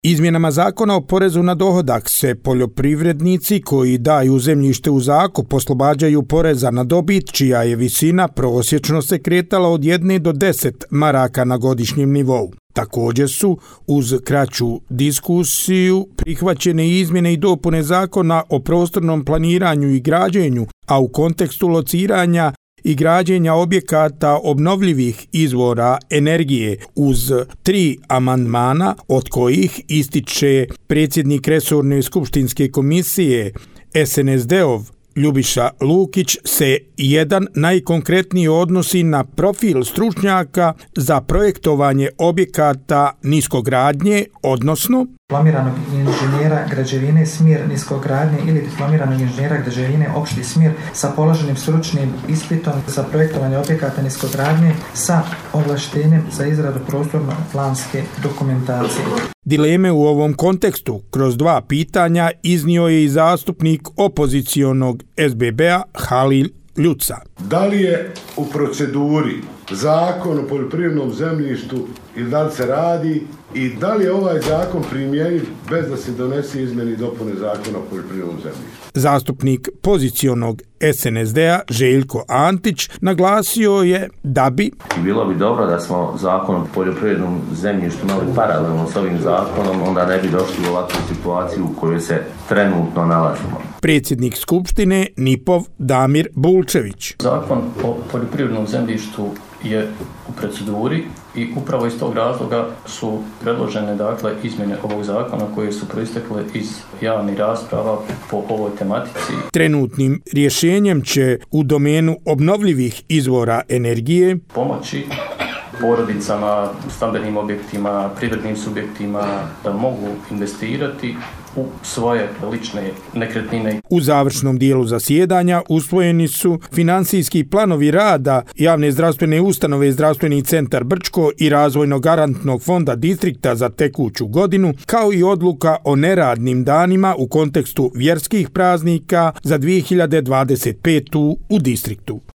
Izmjenama zakona o porezu na dohodak se poljoprivrednici koji daju zemljište u zakup oslobađaju poreza na dobit, čija je visina prosječno se kretala od 1 do 10 maraka na godišnjem nivou. Također su, uz kraću diskusiju, prihvaćene izmjene i dopune zakona o prostornom planiranju i građenju, a u kontekstu lociranja i građenja objekata obnovljivih izvora energije uz 3 amandmana, od kojih ističe predsjednik resorne skupštinske komisije SNSD-ov Ljubiša Lukić se jedan najkonkretniji odnosi na profil stručnjaka za projektovanje objekata niskogradnje, odnosno diplomiranog inženjera građevine smjer niskogradnje ili diplomiranog inženjera građevine opšti smjer sa položenim stručnim ispitom za projektovanje objekata niskogradnje sa ovlaštenjem za izradu prostorno-planske dokumentacije. Dileme u ovom kontekstu kroz 2 pitanja iznio je i zastupnik opozicionog SBB-a Halil Ljuca. Da li je u proceduri zakon o poljoprivrednom zemljištu ili da li se radi i da li je ovaj zakon primjenjiv bez da se donese izmjene i dopune zakona o poljoprivrednom zemljištu? Zastupnik pozicionog SNSD-a Željko Antić naglasio je da bi bilo bi dobro da smo zakon o poljoprivrednom zemljištu imali paralelno s ovim zakonom, onda ne bi došli u ovakvu situaciju u kojoj se trenutno nalazimo. Predsjednik Skupštine NIP-ov Damir Bulčević. Zakon o poljoprivrednom zemljištu je u proceduri i upravo iz tog razloga su predložene izmjene ovog zakona koje su proistekle iz javnih rasprava po ovoj tematici. Trenutnim rješenjem će u domenu obnovljivih izvora energije pomoći porodicama, stambenim objektima, privrednim subjektima da mogu investirati u svoje lične nekretnine. U završnom dijelu zasjedanja usvojeni su financijski planovi rada javne zdravstvene ustanove Zdravstveni centar Brčko i Razvojno garantnog fonda distrikta za tekuću godinu, kao i odluka o neradnim danima u kontekstu vjerskih praznika za 2025. u distriktu.